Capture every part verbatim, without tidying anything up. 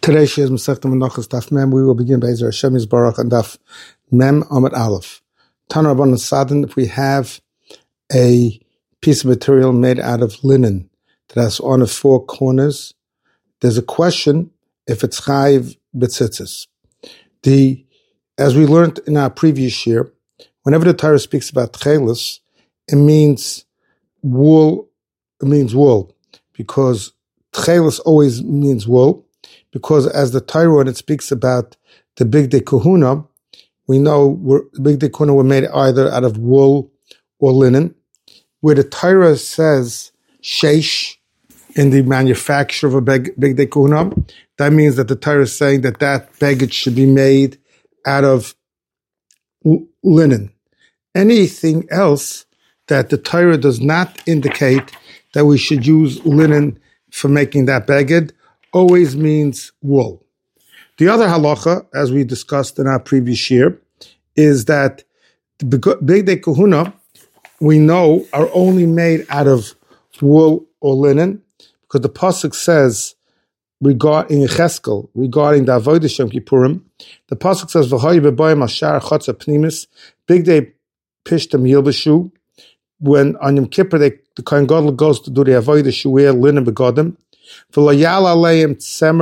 Today, Shir Masechta Menachos Daf Mem. We will begin by Ezer Hashem Yisbarach and Daf Mem Amud Aleph. Tana Rabbanan Sadin. If we have a piece of material made out of linen that has on the four corners, there's a question if it's chayiv b'tzitzis. The as we learned in our previous year, whenever the Torah speaks about tchelis, it means wool. It means wool because tchelis always means wool. Because as the Torah, when it speaks about the Bigdei Kahuna, we know we're, the Bigdei Kahuna were made either out of wool or linen. Where the Torah says sheish in the manufacture of a Bigdei Kahuna, that means that the Torah is saying that that baggage should be made out of linen. Anything else that the Torah does not indicate that we should use linen for making that baggage always means wool. The other halacha, as we discussed in our previous year, is that the Bigdei Kahuna, we know, are only made out of wool or linen, because the pasuk says, regarding Yecheskel, regarding the Avodah Shem Kippurim, the pasuk says, "V'hoy b'boyim ashar chotza pnimis, Bigdei pishtam yilbashu." When on Yom Kippur, they, the Kohen Gadol goes to do the Avodah, she wear linen begodim. They shouldn't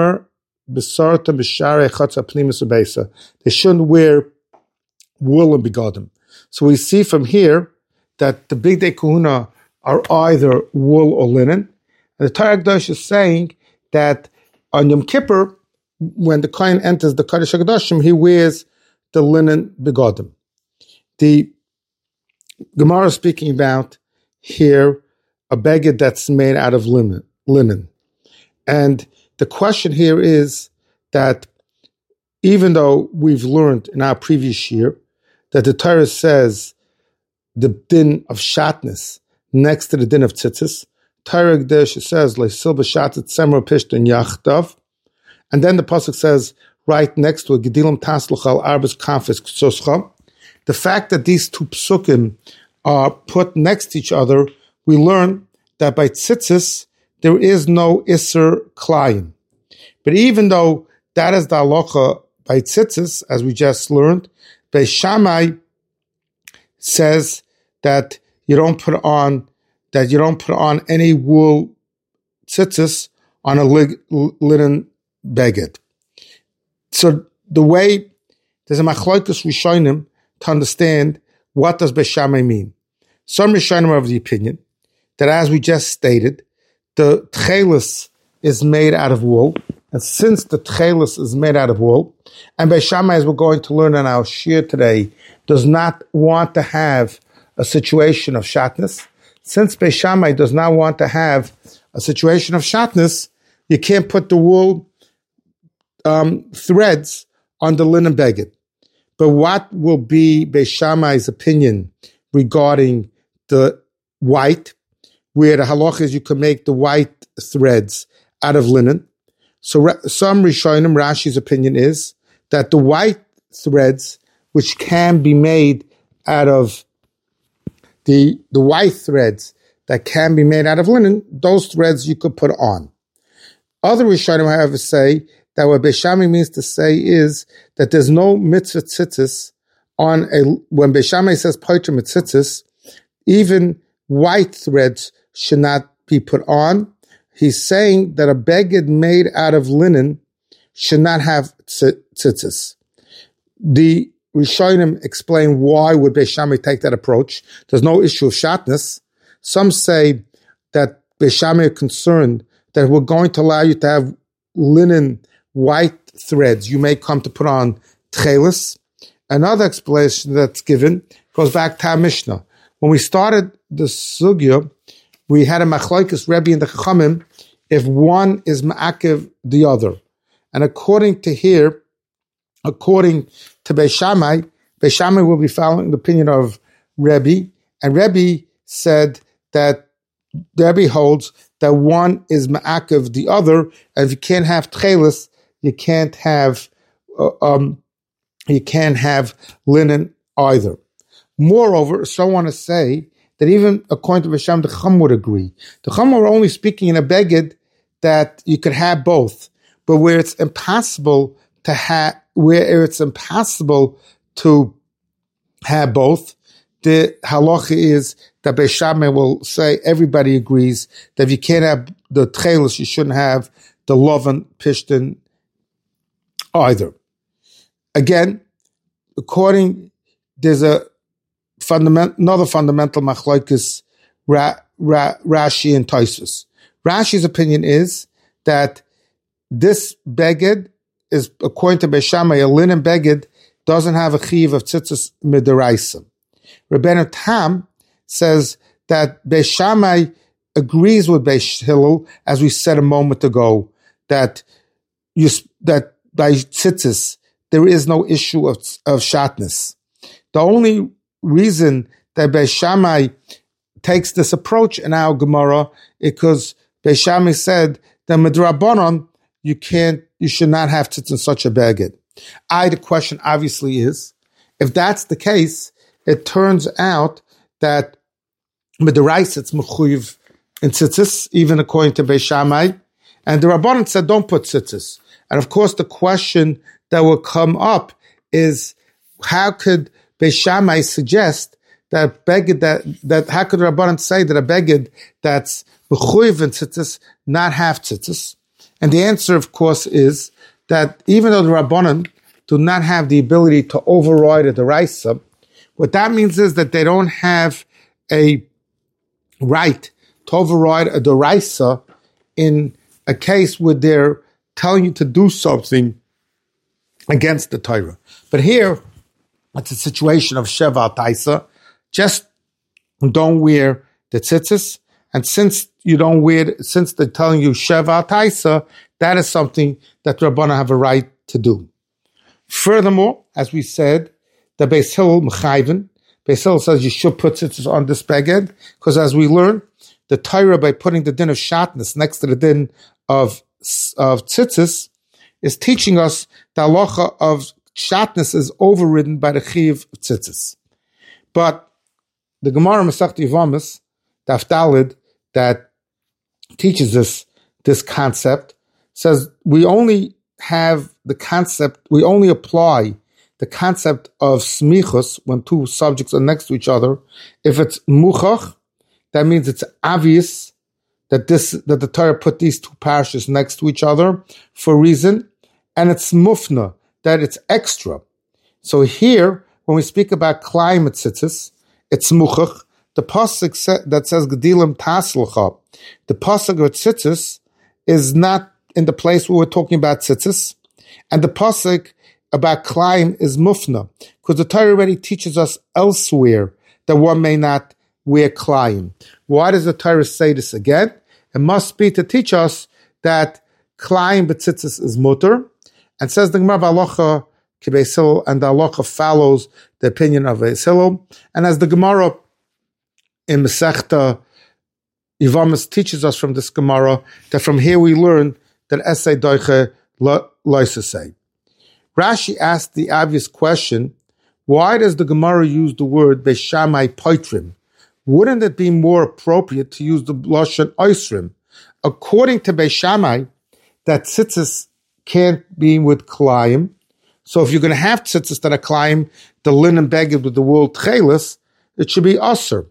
wear wool and begodim. So we see from here that the Bigdei Kahuna are either wool or linen. And the Torah Kedosh is saying that on Yom Kippur, when the Kohen enters the Kodesh HaKadoshim, he wears the linen begodim. The Gemara is speaking about here a beged that's made out of linen. linen. And the question here is that even though we've learned in our previous year that the Torah says the din of shatnez next to the din of tzitzis, Torah Kedosh says leisil b'shatet semra pishton yachdav, and then the pasuk says right next to it gedilim taslachal arbes kafes k'tzoscha. The fact that these two psukim are put next to each other, we learn that by tzitzis there is no Isser Klayim. But even though that is the halacha by tzitzis, as we just learned, Beis Shammai says that you don't put on that you don't put on any wool tzitzis on a linen beged. So the way there's a machlokes rishonim to understand what does Beis Shammai mean. Some rishonim are of the opinion that, as we just stated, the tchelis is made out of wool, and since the tchelis is made out of wool, and Beis Shammai, as we're going to learn in our shir today, does not want to have a situation of shatnez, since Beis Shammai does not want to have a situation of shatnez, you can't put the wool um, threads on the linen beged. But what will be Beis Shammai's opinion regarding the white, where the halacha is you can make the white threads out of linen? So some Rishonim, Rashi's opinion is that the white threads, which can be made out of the, the white threads that can be made out of linen, those threads you could put on. Other Rishonim, however, say that what Beis Shammai means to say is that there's no mitzvah tzitzis on a, when Beis Shammai says poiter mitzitzis, even white threads should not be put on. He's saying that a beged made out of linen should not have tzitzis. The Rishonim explain why would Beis Shammai take that approach. There's no issue of shatnez. Some say that Beis Shammai are concerned that we're going to allow you to have linen white threads you may come to put on tchelis. Another explanation that's given goes back to our Mishnah. When we started the sugya, we had a machlokes Rebbe and the Chachamim if one is ma'akev the other. And according to here, according to Beis Shammai, Beis Shammai will be following the opinion of Rebbe, and Rebbe said that Rebbe holds that one is ma'akev the other, and if you can't have tchelis, you can't have uh, um, you can't have linen either. Moreover, so I want to say that even according to Beis Shammai, the Chacham would agree. The Chacham were only speaking in a beged that you could have both. but where it's impossible to have, where it's impossible to have both, the halacha is that Beis Shammai will say everybody agrees that if you can't have the tchelis, you shouldn't have the loven pishtin either. Again, according, there's a fundament, another fundamental machlokes Ra, Ra, Rashi and Tosfos. Rashi's opinion is that this beged is, according to Beis Shammai, a linen beged doesn't have a chiv of tzitzis midaraisa. Rebbeinu Tam says that Beis Shammai agrees with Beis Hillel, as we said a moment ago, that you, that by tzitzis there is no issue of of shatnez. The only reason that Beis Shammai takes this approach in our Gemara is because Beis Shammai said that midrabanan you can't, you should not have tzitzis in such a beged. I, the question obviously is, if that's the case, it turns out that midaraisa it's mechuyev in tzitzis, even according to Beis Shammai, and the Rabbanan said don't put tzitzis. And of course, the question that will come up is, how could Beis Shammai suggest that beged that that how could the Rabbanan say that a beged that's mechuyev in tzitzis not have tzitzis? And the answer, of course, is that even though the Rabbanan do not have the ability to override a deraisa, what that means is that they don't have a right to override a deraisa in a case where they're telling you to do something against the Torah. But here, it's a situation of Sheva Taisa. Just don't wear the tzitzis, and since you don't wear, since they're telling you Sheva Taisa, that is something that the Rabbanan have a right to do. Furthermore, as we said, the Beis Hillel Mechayven, Beis Hillel says you should put tzitzis on this beged, because as we learn, the Torah, by putting the din of shatnez next to the din of, of tzitzis, is teaching us the halacha of shatnez is overridden by the chiv of tzitzis. But the Gemara Masechta Yevamos, Daf Daled, that teaches us this concept, says we only have the concept, we only apply the concept of smichus when two subjects are next to each other. If it's muchach, that means it's obvious that this that the Torah put these two parashas next to each other for a reason, and it's mufna, that it's extra. So here, when we speak about climate tzitzis, it's muchach. The pasuk that says gedilim taslcha, the pasuk of tzitzis is not in the place where we're talking about tzitzis, and the pasuk about climb is mufna, because the Torah already teaches us elsewhere that one may not wear climb. Why does the Torah say this again? It must be to teach us that climb b'tzitzis is mutter, and says the Gemara v'alocha k'Beis Hillel, and the halacha follows the opinion of Beis Hillel, and as the Gemara in Masechta Yevamos teaches us from this Gemara, that from here we learn that Esei Doiche Loisesei. Rashi asked the obvious question, why does the Gemara use the word Beis Shammai Poitrim? Wouldn't it be more appropriate to use the Lashon Oisrim? According to Beis Shammai, that tzitzis can't be with Klayim. So if you're going to have tzitzis that are Klayim, the linen beged with the wool tchelis, it should be Asr.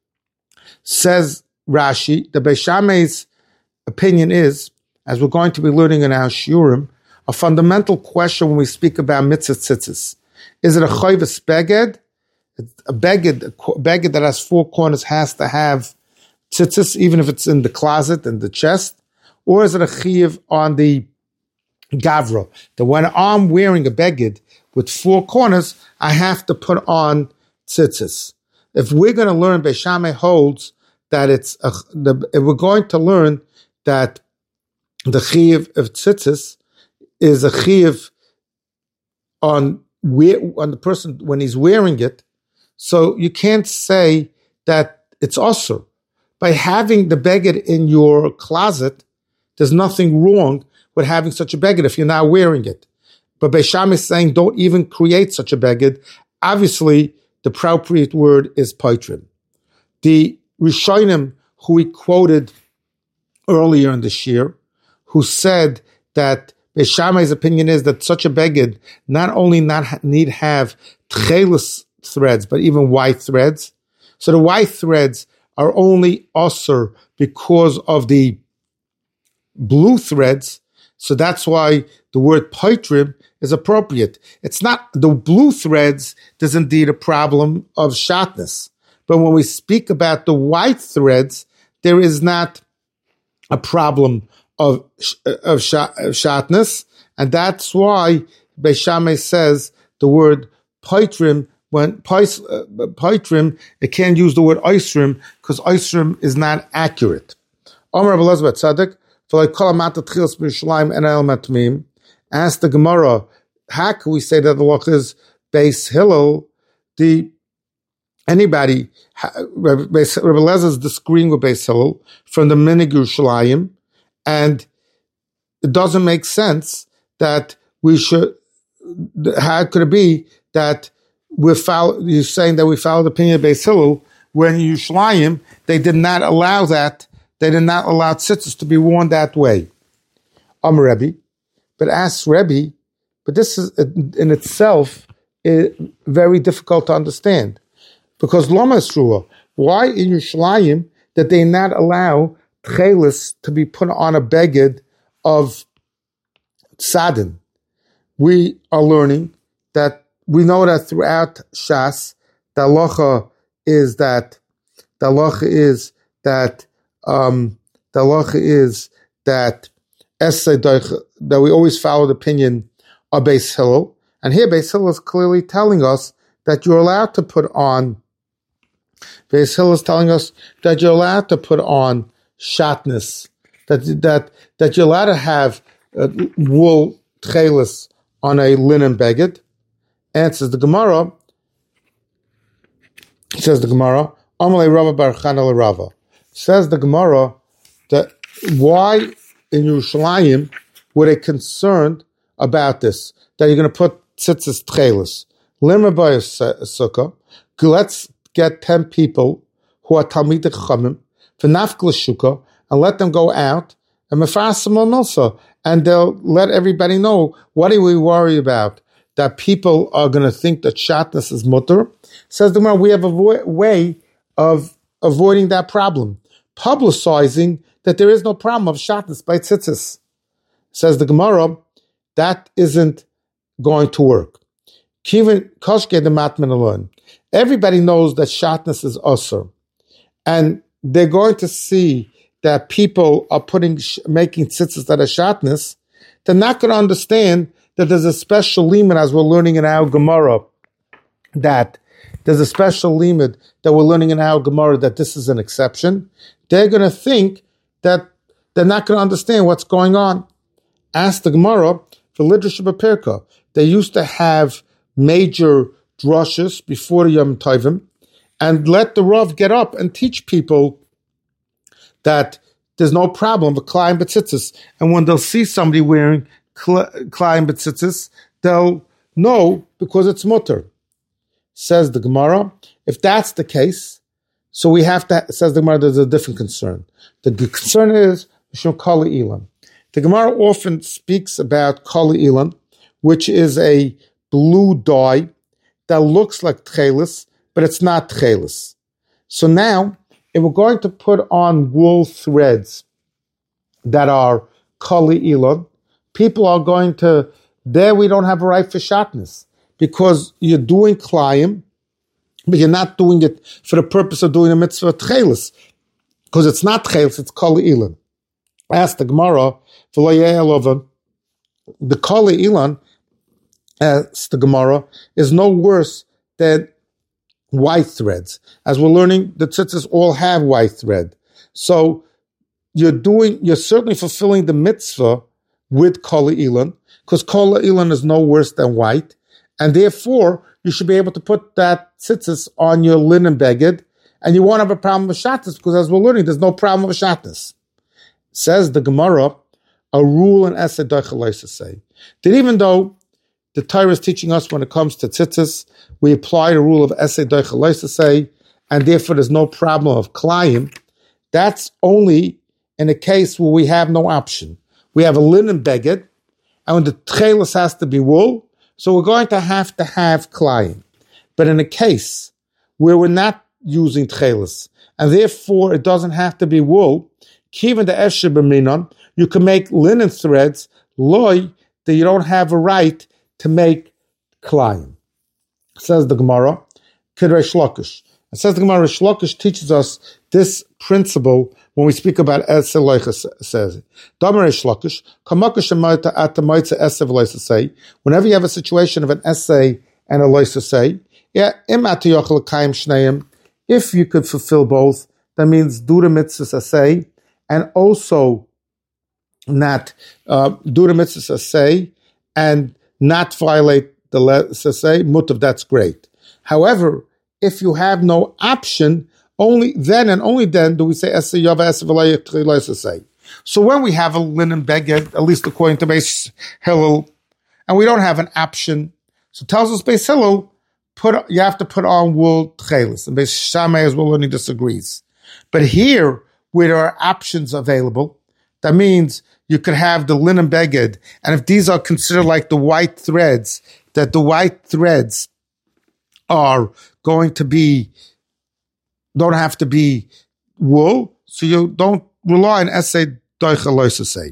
Says Rashi, the Beis Shammai's opinion is, as we're going to be learning in our shiurim, a fundamental question when we speak about mitzvah tzitzis. Is it a chayvus beged? A beged, a beged that has four corners has to have tzitzis, even if it's in the closet and the chest? Or is it a chiv on the gavra, that when I'm wearing a beged with four corners, I have to put on tzitzis? If we're going to learn, Beis Shammai holds that it's a, the, if we're going to learn that the chiv of tzitzis is a chiv on wear, on the person when he's wearing it, so you can't say that it's osur. By having the beged in your closet, there's nothing wrong with having such a beged if you're not wearing it. But Beis Shammai is saying don't even create such a beged. Obviously, the appropriate word is poitrim. The Rishonim who we quoted earlier in this year, who said that Beis Shammai's opinion is that such a beged not only not need have tchelis threads, but even white threads. So the white threads are only osur because of the blue threads. So that's why the word poitrim is appropriate. It's not the blue threads. There's indeed a problem of shatness. But when we speak about the white threads, there is not a problem of of, shat, of shatness, and that's why Beis Shammai says the word poitrim. When pois, uh, poitrim, it can't use the word oisrim because oisrim is not accurate. Omer Elazar Tzaddik, v'lo kol amata tchilas b'Yerushalayim en el matmim. Ask the Gemara, how can we say that the law is Beis Hillel? The anybody, Rabbi Elazar is disagreeing with Beis Hillel from the Minig Yerushalayim, and it doesn't make sense that we should. How could it be that we're follow, you're saying that we follow the opinion of Beis Hillel when in Yerushalayim they did not allow that, they did not allow tzitzis to be worn that way. Um, Rebbe, but ask Rebbe, but this is in itself is very difficult to understand. Because Lama Yisroel, why in Yerushalayim did they not allow tchelis to be put on a beged of tzadin? We are learning that we know that throughout Shas, the halacha is that the halacha is that um, the halacha is that that we always follow the opinion of Beis Hillel, and here Beis Hillel is clearly telling us that you're allowed to put on. Beis Hillel is telling us that you're allowed to put on shatness, that that that you're allowed to have uh, wool tchelis on a linen beged. Answers the Gemara. Says the Gemara, Amalei Rava Bar Chana Rava. Says the Gemara that why in Yerushalayim were they concerned about this? That you're going to put tzitzis tchelis. Limra by sukkah. Let's get ten people who are Talmidei Chachamim for nafkla shukah and let them go out and mefasim al and they'll let everybody know what do we worry about. That people are going to think that shatness is mutter. Says the Gemara, we have a vo- way of avoiding that problem. Publicizing that there is no problem of shatness by tzitzis. Says the Gemara, that isn't going to work. Kivin koshke the matman alone. Everybody knows that shatness is usur. And they're going to see that people are putting, making tzitzis that are shatness. They're not going to understand that there's a special limit, as we're learning in our Gemara, that there's a special limit that we're learning in our Gemara that this is an exception. They're going to think that they're not going to understand what's going on. Ask the Gemara for Lidrash B'Perka. They used to have major drushes before the Yom Tovim and let the Rav get up and teach people that there's no problem with Klayim B'Tzitzis. And when they'll see somebody wearing Klayim B'Tzitzis, they'll know because it's mutter. Says the Gemara, if that's the case, so we have to, says the Gemara, there's a different concern. The concern is Mishum Kali Ilan. The Gemara often speaks about Kali Ilan, which is a blue dye that looks like tchelis, but it's not tchelis. So now, if we're going to put on wool threads that are Kali Ilan, people are going to, there we don't have a right for shatness, because you're doing klayim, but you're not doing it for the purpose of doing a mitzvah tchelis, because it's not tchelis, it's Kali Ilan. Ask the Gemara, the Kali Ilan, as the Gemara, is no worse than white threads. As we're learning, the tzitzis all have white thread. So you're doing, you're certainly fulfilling the mitzvah with Kali Ilan, because Kali Ilan is no worse than white, and therefore you should be able to put that tzitzis on your linen beged, and you won't have a problem with shatnez, because as we're learning, there's no problem with shatnez. Says the Gemara, a rule in Esed Doichalaisa say that even though the Torah is teaching us when it comes to tzitzis, we apply the rule of Esed Doichalaisa say, and therefore there's no problem of klayim. That's only in a case where we have no option. We have a linen beged, and when the tchelis has to be wool, so we're going to have to have klayim. But in a case where we're not using tchelis, and therefore it doesn't have to be wool, kiven the esher b'minon, you can make linen threads, loy, that you don't have a right to make klayim. Says the Gemara, Kid Reish Lakish. It says the Gemara, Reish Lakish teaches us this principle when we speak about Eseh Loicha says. Damar Reish Lakish, Kamakash Amayta at the Maitza Eseh Loicha say, whenever you have a situation of an essay and a Loicha say, yeah, Im Ati Yochel Kaim Shneim, if you could fulfill both, that means do the mitzvahs essay, and also not uh, do the mitzvahs essay, and not violate the Sasei, mutav, that's great. However, if you have no option, only then and only then do we say Eseh Yava Eseh V'Lo Sasei. So when we have a linen beged, at least according to Beis Hillel, and we don't have an option, so it tells us Beis Hillel, put you have to put on wool tchelis, and Beis Shammai as well only disagrees. But here, where there are options available, that means you could have the linen beged, and if these are considered like the white threads, that the white threads are going to be, don't have to be wool, so you don't rely on Eseh Doicha Loisasei.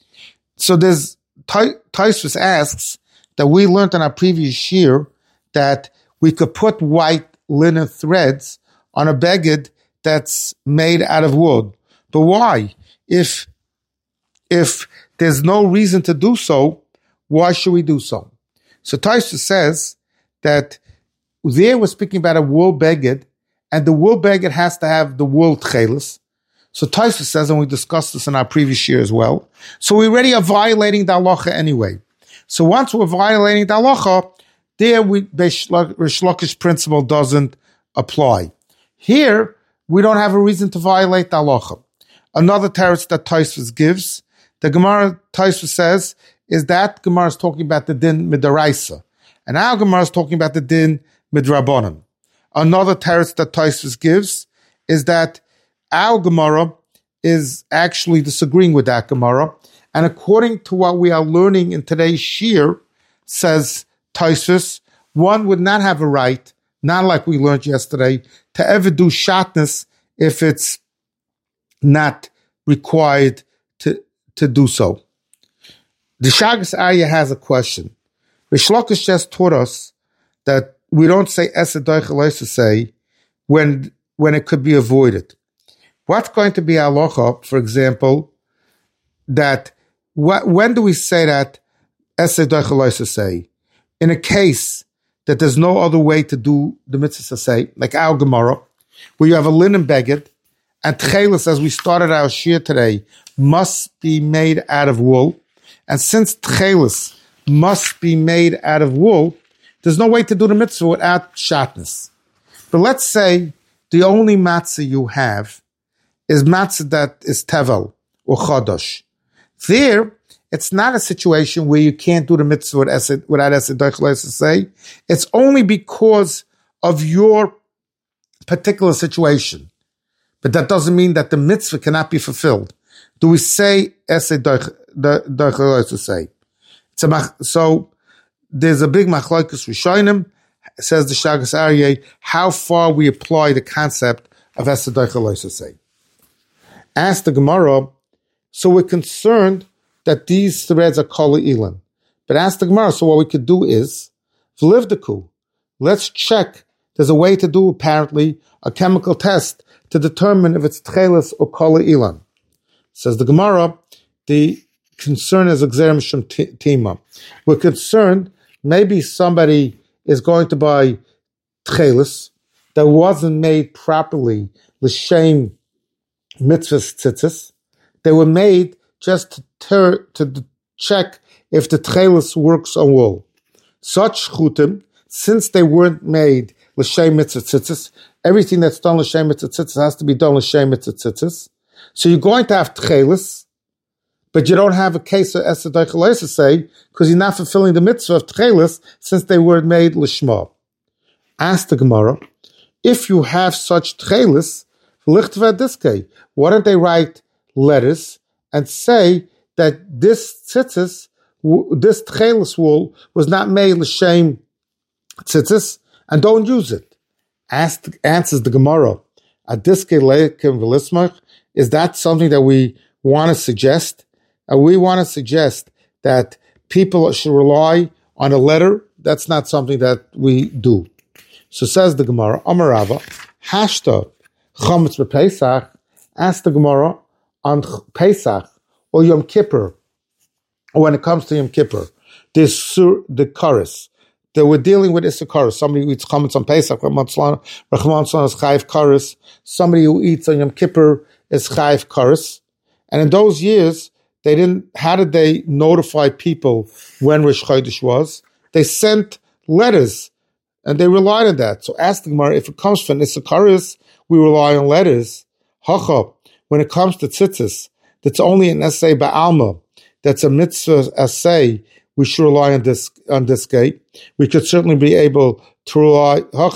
So there's, Tosfos asks that we learned in our previous year that we could put white linen threads on a beged that's made out of wood. But why? If, if there's no reason to do so, why should we do so? So Tosfos says that there we're speaking about a wool beged, and the wool beged has to have the wool tchelis. So Tosfos says, and we discussed this in our previous year as well, so we already are violating the halacha anyway. So once we're violating the halacha, there we, Reish Lakish principle doesn't apply. Here, we don't have a reason to violate the halacha. Another teretz that Tosfos gives, the Gemara Tosfos says, is that Gemara is talking about the din midaraisa, and our Gemara is talking about the din midrabanan. Another teretz that Tosfos gives is that our Gemara is actually disagreeing with that Gemara, and according to what we are learning in today's shir, says Tosfos, one would not have a right, not like we learned yesterday, to ever do shatnez if it's not required to, to do so. The Shagas Arya has a question. Reish Lakish just taught us that we don't say Eseh Doicha Loisasei when when it could be avoided. What's going to be halacha, for example, that wh- when do we say that Eseh Doicha Loisasei? In a case that there's no other way to do the mitzvah say, like our Gemara, where you have a linen beged, and tchelis, as we started our shir today, must be made out of wool. And since tchelis must be made out of wool, there's no way to do the mitzvah without shatnez. But let's say the only matzah you have is matzah that is tevel or chodosh. There, it's not a situation where you can't do the mitzvah without Eseh Doicha Loisasei. It's only because of your particular situation. But that doesn't mean that the mitzvah cannot be fulfilled. Do we say Eseh Doicha Loisasei? It's a so there's a big machlokes rishonim, says the Shagas Aryeh, how far we apply the concept of Eseh Doicha Loisasei. Ask the Gemara, so we're concerned that these threads are kol ilan. But ask the Gemara, so what we could do is, v'livdeku, let's check, there's a way to do apparently a chemical test to determine if it's tchelis or kol ilan. Says the Gemara, the concern is Gzeira Mishum Tima. We're concerned maybe somebody is going to buy tchelis that wasn't made properly, l'shem mitzvahs tzitzis. They were made just to, ter, to check if the tchelis works on wool. Such chutim, since they weren't made l'shem mitzvah tzitzis, everything that's done l'shem mitzvah tzitzis has to be done l'shem mitzvah tzitzis. So you're going to have tchelis, but you don't have a case of Eseh Doicha Loisasei because you're not fulfilling the mitzvah of tchelis since they were made l'shma. Ask the Gemara, if you have such tchelis, why don't they write letters and say that this tzitzis this tchelis wool was not made l'shem tzitzis, and don't use it. Ask, answers the Gemara. Is that something that we want to suggest? And we want to suggest that people should rely on a letter. That's not something that we do. So says the Gemara, Amarava, Hashta Chametz b'Pesach. Ask the Gemara on Pesach or Yom Kippur, or when it comes to Yom Kippur, this sur, the chorus that we're dealing with Issachar. Somebody who eats chametz on Pesach, Rahman Tzlan is chayiv kares. Somebody who eats on Yom Kippur is chayiv kares. And in those years, they didn't. How did they notify people when Rosh Chodesh was? They sent letters, and they relied on that. So ask the Gemara, if it comes from Issachar, we rely on letters. Hacha, when it comes to tzitzis, that's only an essay ba'alma. That's a mitzvah essay. We should rely on this on this gate. We could certainly be able to rely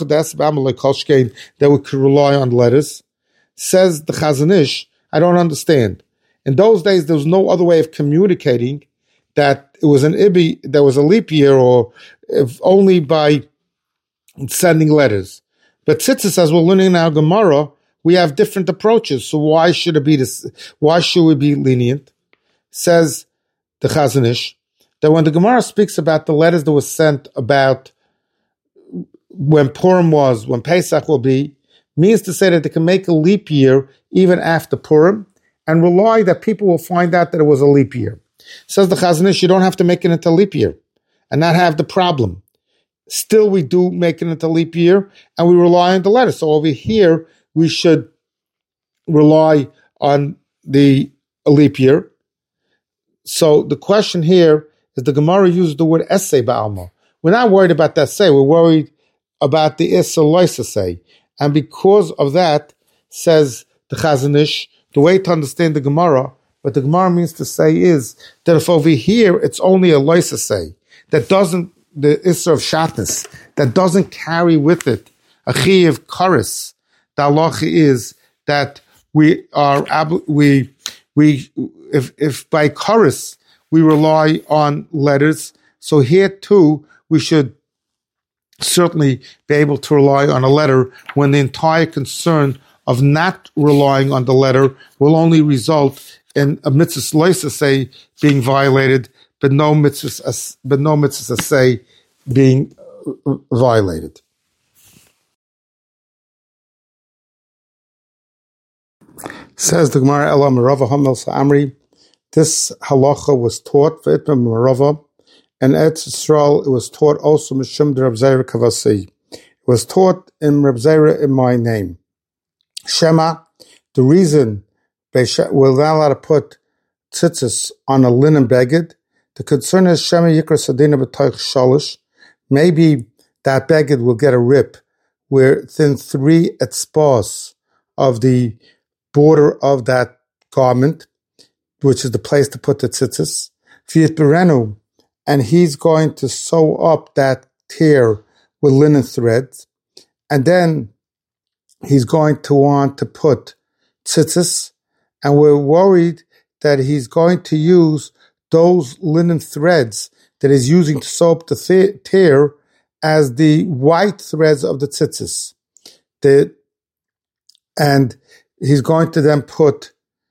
that we could rely on letters. Says the Chazon Ish, I don't understand. In those days, there was no other way of communicating that it was an ibi, there was a leap year, or if only by sending letters. But Tzitzis says, we're learning now Gemara, we have different approaches. So why should it be this? Why should we be lenient? Says the Chazon Ish, that when the Gemara speaks about the letters that were sent about when Purim was, when Pesach will be, means to say that they can make a leap year even after Purim and rely that people will find out that it was a leap year. Says the Chazon Ish, you don't have to make it into leap year and not have the problem. Still, we do make it into leap year and we rely on the letters. So over here, we should rely on the leap year. So the question here is the Gemara used the word essay ba'alma. We're not worried about that essay. We're worried about the issa lois essay. And because of that, says the Chazon Ish, the way to understand the Gemara, what the Gemara means to say is that if over here it's only a lois essay that doesn't, the issa of shatnez, that doesn't carry with it a chiyuv kares, the halacha is that we are, we, we, if, if by kares, we rely on letters. So here too, we should certainly be able to rely on a letter when the entire concern of not relying on the letter will only result in a mitzvah loisa say being violated, but no mitzvah, but no mitzvah say being violated. Says the Gemara, Ela Merava Hamel Sa'amri. This halacha was taught for Itmar Merava, and Eretz Yisrael, it was taught also Mishum de Reb Zera Kavasi. It was taught in Reb Zera in my name. Shema, the reason we're not allowed to put tzitzis on a linen beged, the concern is Shema Yikra Sadina B'Toich Shalish. Maybe that beged will get a rip within three etzpos of the border of that garment, which is the place to put the tzitzis. Fiat Berenu, and he's going to sew up that tear with linen threads, and then he's going to want to put tzitzis, and we're worried that he's going to use those linen threads that he's using to sew up the th- tear as the white threads of the tzitzis. The, and he's going to then put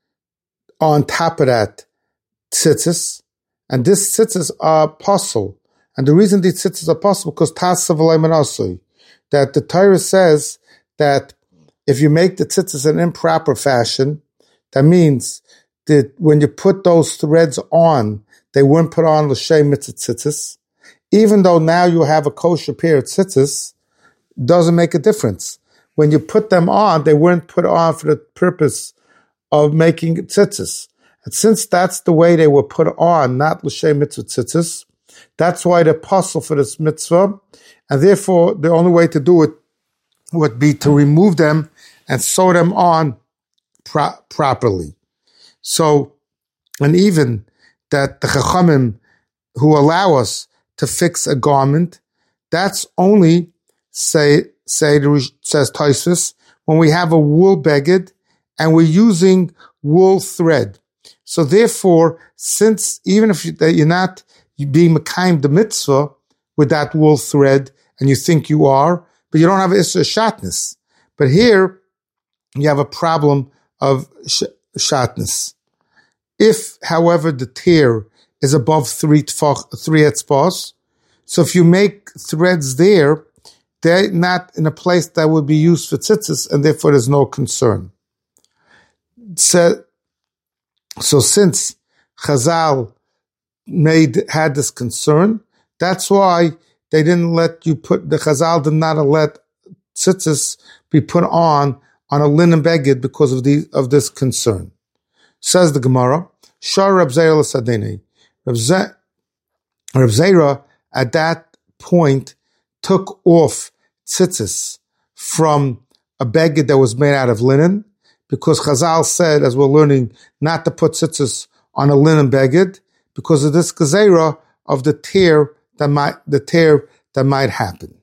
on top of that tzitzis, and this tzitzis are possible. And the reason these tzitzis are possible because tasav manasui, that the Torah says that if you make the tzitzis in improper fashion, that means that when you put those threads on, they weren't put on l'shem mitzvah tzitzis. Even though now you have a kosher pair of tzitzis, doesn't make a difference. When you put them on, they weren't put on for the purpose of making tzitzis. And since that's the way they were put on, not l'shem mitzvah tzitzis, that's why they're possible for this mitzvah. And therefore, the only way to do it would be to remove them and sew them on pro- properly. So, and even that the Chachamim who allow us to fix a garment, that's only, say, say says Tosfos, when we have a wool beged and we're using wool thread. So therefore, since even if you're not you be Mekayim the mitzvah with that wool thread, and you think you are, but you don't have Issa Shatness. But here, you have a problem of sh- Shatness. If, however, the tear is above three tfach, three etzbos, so if you make threads there, they're not in a place that would be used for tzitzis, and therefore there's no concern. So, so since Chazal made had this concern, that's why they didn't let you put, the Chazal did not let tzitzis be put on on a linen beged because of the of this concern. Says the Gemara, Shar Reb Zera l'sadeni. Reb Zera at that point took off tzitzis from a beged that was made out of linen, because Chazal said, as we're learning, not to put tzitzis on a linen beged because of this gezerah of the tear that might the tear that might happen.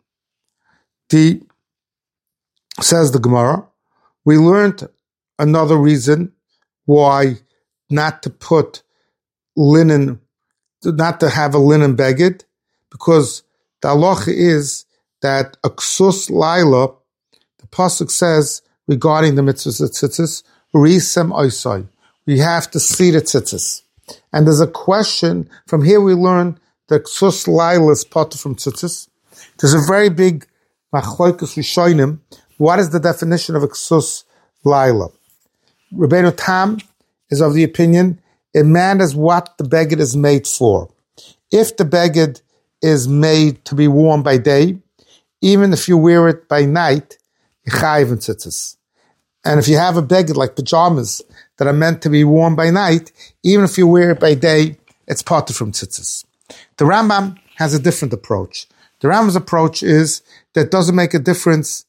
The says the Gemara, we learned another reason why not to put linen, not to have a linen beged, because the halacha is that a ksus laila, the pasuk says regarding the mitzvahs of tzitzis, risem oisai, we have to see the tzitzis. And there's a question, from here we learn that ksus laila is part from tzitzis. There's a very big machlokus rishonim. What is the definition of a ksus laila? Rabbeinu Tam is of the opinion it matters what the beged is made for. If the beged is made to be worn by day, even if you wear it by night, you chayiv in tzitzis. And if you have a beged like pajamas that are meant to be worn by night, even if you wear it by day, it's parted from tzitzis. The Rambam has a different approach. The Rambam's approach is that it doesn't make a difference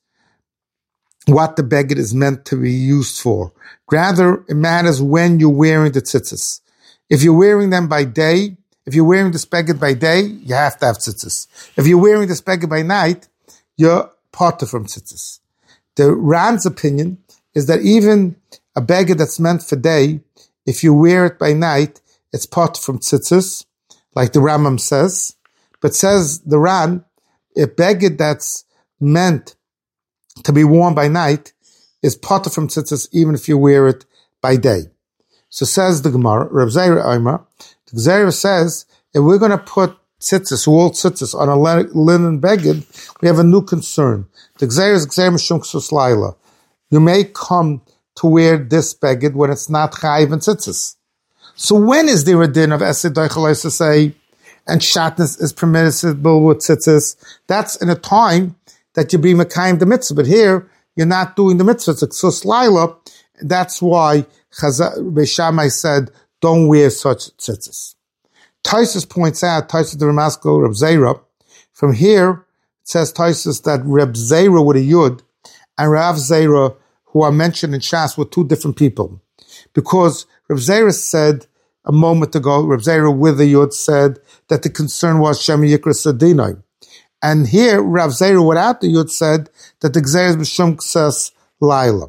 what the beged is meant to be used for. Rather, it matters when you're wearing the tzitzis. If you're wearing them by day, if you're wearing this beged by day, you have to have tzitzis. If you're wearing this beged by night, you're parted from tzitzis. The Ran's opinion is that even a beged that's meant for day, if you wear it by night, it's parted from tzitzis, like the Rambam says. But says the Ran, a beged that's meant to be worn by night is parted from tzitzis even if you wear it by day. So says the Gemara, Reb Zera Omer, the Zera says, if we're going to put tzitzis, wool tzitzis on a linen beged, we have a new concern. The Gzeir is Gzeir Mishum Ksus Laila. You may come to wear this beged when it's not chayiv and tzitzis. So when is there a din of Esed Doichel to say, and shatness is permissible with tzitzis? That's in a time that you be Mekayim the mitzvah. But here, you're not doing the mitzvah. It's a Ksus Laila. That's why Beis Shammai said, don't wear such tzitzis. Taisus points out, Taisus the Ramaskal, Reb Zera, from here, it says Taisus that Reb Zera with a Yud and Rav Zera, who are mentioned in Shas, were two different people. Because Reb Zera said a moment ago, Reb Zera with a Yud said that the concern was Shem Yikra Sadinai. And here, Rav Zera without the Yud said that the Gzeir is B'Shum K'sas Laila.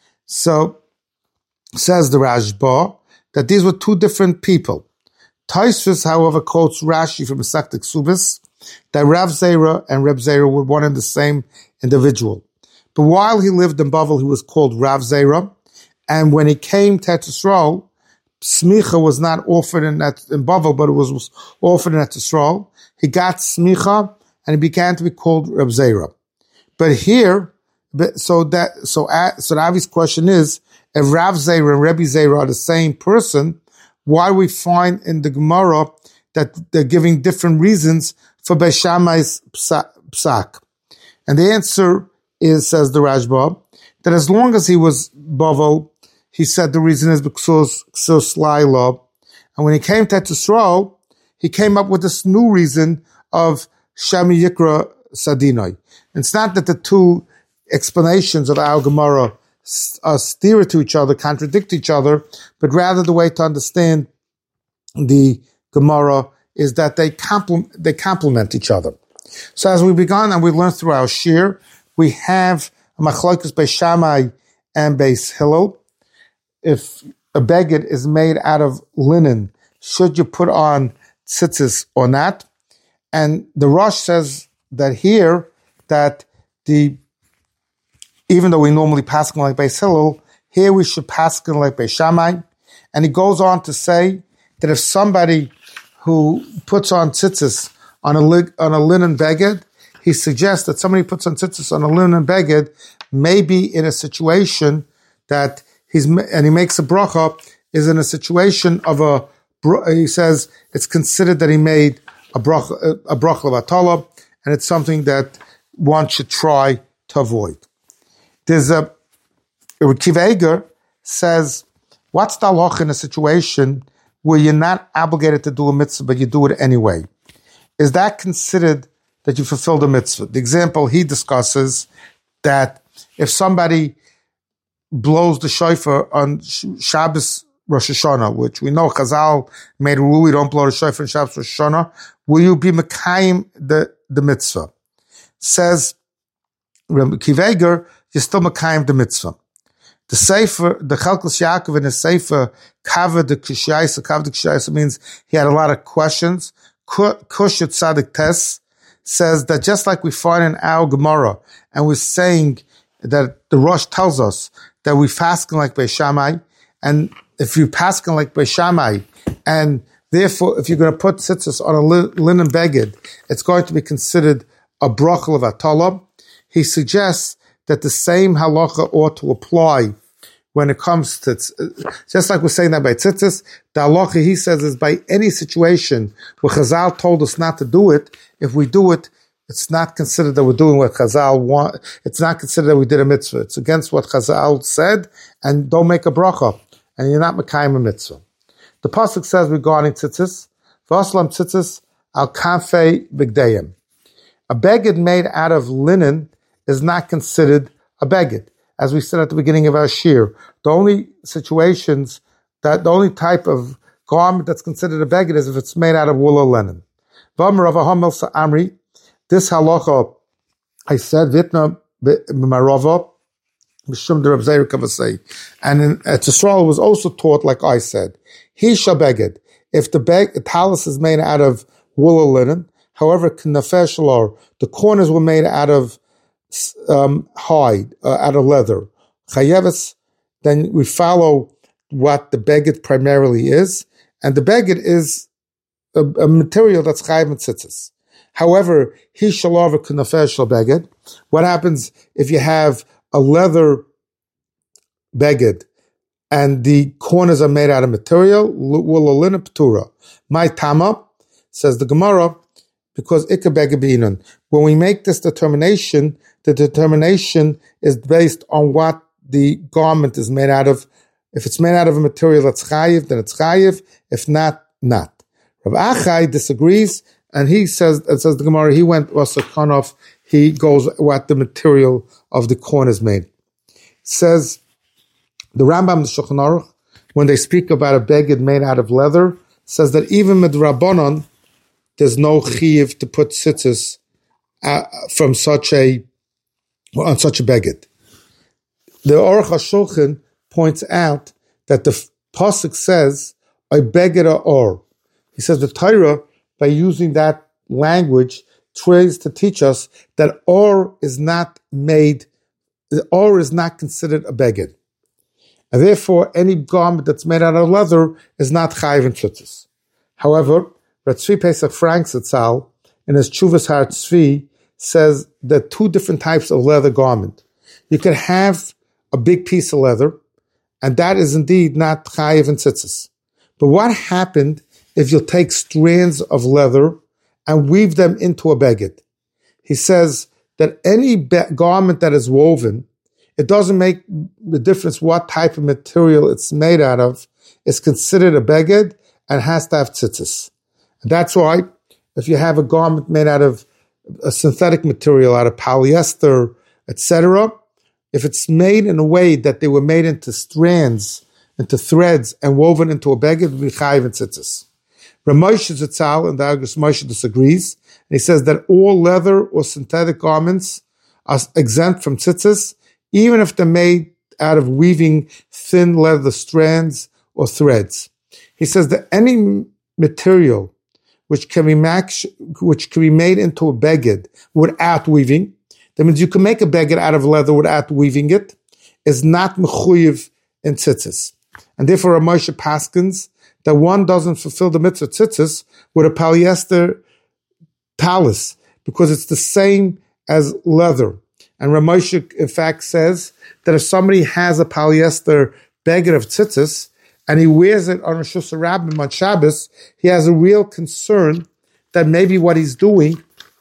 So, says the Rashba, that these were two different people. Taisvis, however, quotes Rashi from Masechta Ksubis, that Rav Zera and Reb Zera were one and the same individual. But while he lived in Bavel, he was called Rav Zera, and when he came to Eretz Yisrael, Smicha was not offered in, in Bavel, but it was, was offered in Eretz Yisrael. He got Smicha, and he began to be called Reb Zera. But here, so that so so the obvious question is, if Rav Zera and Rebbe Zera are the same person, why do we find in the Gemara that they're giving different reasons for Beis Shammai's psak? And the answer is, says the Rashba, that as long as he was Bavel, he said the reason is because Ksus Laila. And when he came to Yisrael, he came up with this new reason of Shem Yikra Sadinai. It's not that the two explanations of our Gemara uh, steer to each other, contradict each other, but rather the way to understand the Gemara is that they complement they complement each other. So as we began and we learned through our shir, we have a machlokes Beis Shammai and Beis Hillel. If a beged is made out of linen, should you put on tzitzis or not. And the Rosh says that here, that the even though we normally paskin like Beis Hillel, here we should paskin like Beis Shammai. And he goes on to say that if somebody who puts on tzitzis on a li- on a linen beged, he suggests that somebody puts on tzitzis on a linen beged may be in a situation that he's, and he makes a bracha, is in a situation of a, he says it's considered that he made a bracha, a bracha levatala, and it's something that one should try to avoid. There's a, Kiva Eger says, what's the halacha in a situation where you're not obligated to do a mitzvah, but you do it anyway? Is that considered that you fulfilled a mitzvah? The example he discusses, that if somebody blows the shofar on Shabbos Rosh Hashanah, which we know Chazal made a rule, we don't blow the shofar on Shabbos Rosh Hashanah, will you be mekayim the, the mitzvah? Says Kiva Eger, you're still mekayim the mitzvah. The Sefer, the Chalkos Yaakov in his Sefer, Kavod the Kishaisa, Kavod the Kishaisa means he had a lot of questions. Kushet Tzadik Tes says that just like we find in our Gemara, and we're saying that the Rosh tells us that we fasting like Beis Shammai, and if you fasting like Beis Shammai, and therefore if you're going to put tzitzis on a linen beged, it's going to be considered a bracha of atala. He suggests that the same halacha ought to apply when it comes to, just like we're saying that by tzitzis, the halacha, he says, is by any situation where Chazal told us not to do it. If we do it, it's not considered that we're doing what Chazal want. It's not considered that we did a mitzvah. It's against what Chazal said, and don't make a bracha, and you're not mekayim a mitzvah. The pasuk says regarding tzitzis, v'aslam tzitzis al kafei b'gdeyim. A beged made out of linen is not considered a beged. As we said at the beginning of our shir, the only situations, that the only type of garment that's considered a beged is if it's made out of wool or linen. V'amar Rav Hamel Sa'amri, this halacha, I said, Vitna b'marava, b'shum de Reb Zeir Kavasei. And in Eretz Yisrael was also taught, like I said, he shall beged. If the beg, the talus is made out of wool or linen, however, knafesh lor, the corners were made out of um, hide, uh, out of leather. Chayeves, then we follow what the beged primarily is, and the beged is a, a material that's chayev tzitzis. However, he shalav a knafesh beged. What happens if you have a leather beged and the corners are made out of material? Wool or linen p'tura. My tama, says the Gemara, because ikka beged b'inun. When we make this determination, the determination is based on what the garment is made out of. If it's made out of a material that's chayiv, then it's chayiv. If not, not. Rav Achai disagrees, and he says, it says the Gemara, he went Wasakanov, he goes what the material of the corn is made. It says, the Rambam, the Shulchan Aruch, when they speak about a beged made out of leather, says that even with Rabbanon, there's no chiv to put tzitzis uh, from such a, on such a beged. The Aruch HaShulchan points out that the pasuk says, "I beged or." He says the Torah, by using that language, tries to teach us that or is not made, or is not considered a beged, and therefore any garment that's made out of leather is not chayiv in tzitzis. However, Ratzvi Pesach Frank Zatzal, in his Chuvas Har Tzvi, says that two different types of leather garment. You could have a big piece of leather, and that is indeed not chayiv in tzitzis. But what happened if you take strands of leather and weave them into a beged? He says that any be- garment that is woven, it doesn't make the difference what type of material it's made out of, is considered a beged and has to have tzitzis. And that's why if you have a garment made out of a synthetic material, out of polyester, et cetera, if it's made in a way that they were made into strands, into threads, and woven into a beged, it will be chayiv in tzitzis. Ramoshe Zatzal and the Agus Moshe disagrees, and he says that all leather or synthetic garments are exempt from tzitzis, even if they're made out of weaving thin leather strands or threads. He says that any material which can be max, which can be made into a beged without weaving. That means you can make a beged out of leather without weaving it, is not mechuyev in tzitzis. And therefore, Ramosha paskins that one doesn't fulfill the mitzvah tzitzis with a polyester talis, because it's the same as leather. And Ramosha, in fact, says that if somebody has a polyester beged of tzitzis, and he wears it on Rosh Hashanah on Shabbos, he has a real concern that maybe what he's doing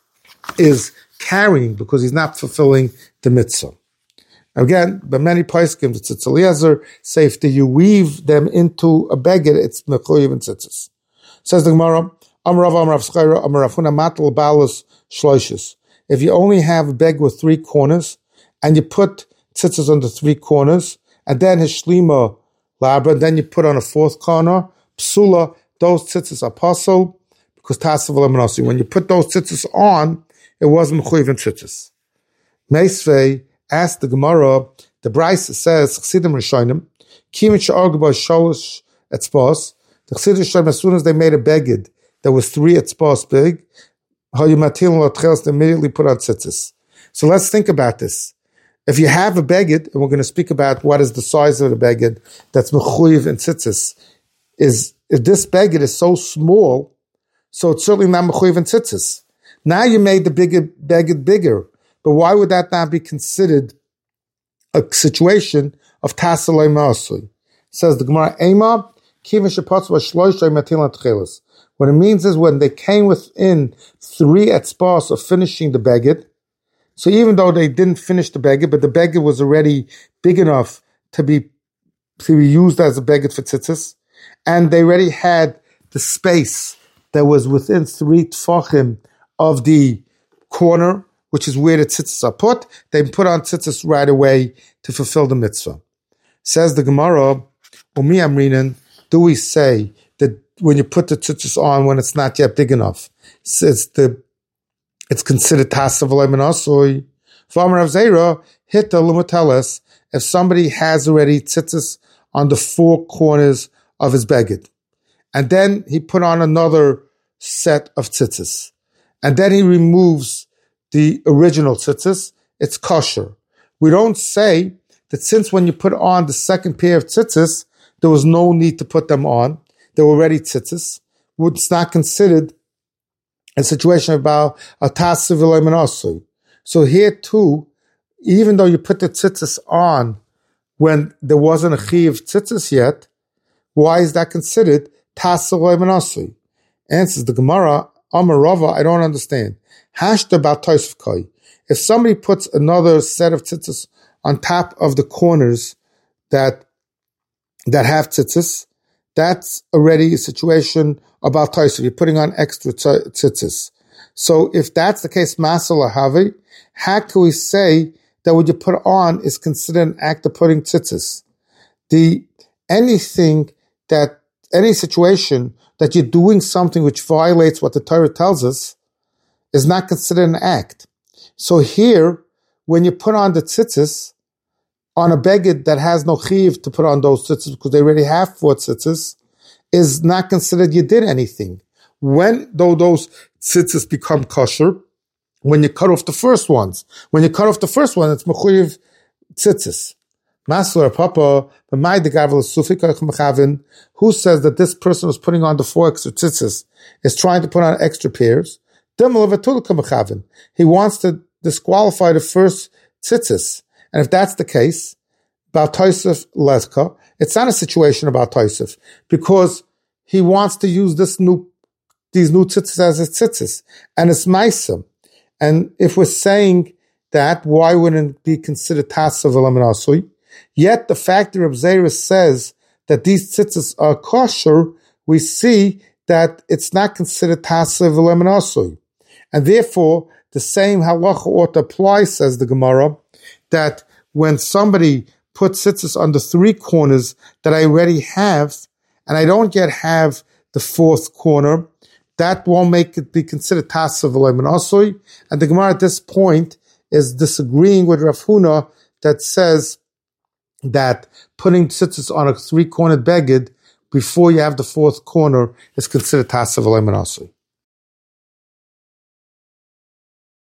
is carrying, because he's not fulfilling the mitzvah. Again, but many poskim, the Tzitz Eliezer, say if you weave them into a beged, it's mechuyev and tzitzis. Says the Gemara, Amar Rav Amar Rav Schayra Amar Rav Huna Matal Balus Shloishis. If you only have a beged with three corners, and you put tzitzis on the three corners, and then his shlima labra, and then you put on a fourth corner, psula, those tzitzis are pasul, because tasav lemanasi. When you put those tzitzis on, it wasn't mechuyev and tzitzis. Meisvei asked the Gemara, the Brisa says, Chsidim Rishonim, Kimin she'argu ba shalosh etzpos, the Chsidim Rishonim, as soon as they made a beged that was three etzpos big, hayu matilin l'tcheles, they immediately put on tzitzis. So let's think about this. If you have a beged, and we're going to speak about what is the size of the beged that's mechuyev and tzitzis, is if this beged is so small, so it's certainly not mechuyev and tzitzis. Now you made the bigger beged bigger, but why would that not be considered a situation of tasalei ma'asui? Says the Gemara, Ema kiva shepatz v'shloishay matilan tcheles. What it means is when they came within three etzpos of finishing the beged. So even though they didn't finish the beged, but the beged was already big enough to be to be used as a beged for tzitzis, and they already had the space that was within three tfachim of the corner, which is where the tzitzis are put, they put on tzitzis right away to fulfill the mitzvah. Says the Gemara, Umi Amrinan, do we say that when you put the tzitzis on when it's not yet big enough, it's the it's considered tasav lemanasoi. V'amar Rav Zera, hita l'muteles, if somebody has already tzitzis on the four corners of his beged, and then he put on another set of tzitzis, and then he removes the original tzitzis, it's kosher. We don't say that since when you put on the second pair of tzitzis, there was no need to put them on. They were already tzitzis. It's not considered a situation about a tasav lemanasui. So here too, even though you put the tzitzis on when there wasn't a chi of tzitzis yet, why is that considered tasav lemanasui? Answers the Gemara, Amar Rava, I don't understand. Hashta bat Tosef Koi. If somebody puts another set of tzitzis on top of the corners that that have tzitzis, that's already a situation about Tosef. You're putting on extra tzitzis. So if that's the case, Masala Havi, how can we say that what you put on is considered an act of putting tzitzis? The anything that any situation that you're doing something which violates what the Torah tells us is not considered an act. So here, when you put on the tzitzis, on a beged that has no chiv to put on those tzitzis because they already have four tzitzis, is not considered you did anything. When though those tzitzis become kosher, when you cut off the first ones. When you cut off the first one, it's mechuyev tzitzis. Masler Papa, who says that this person who's putting on the four extra tzitzis is trying to put on extra pairs? He wants to disqualify the first tzitzis. And if that's the case, Baal Tosef Leska, it's not a situation about Tosef, because he wants to use this new, these new tzitzis as his tzitzis, and it's Maisa. And if we're saying that, why wouldn't it be considered Tasav Elamanasui? Yet the fact that Reb Zera says that these tzitzis are kosher, we see that it's not considered Tasav Elamanasui. And therefore, the same halacha ought to apply, says the Gemara, that when somebody puts tzitzis on the three corners that I already have, and I don't yet have the fourth corner, that won't make it be considered Tasav Elamanasui. And the Gemara at this point is disagreeing with Rav Huna that says that putting tzitzis on a three-cornered beged before you have the fourth corner is considered Tasav Elamanasui.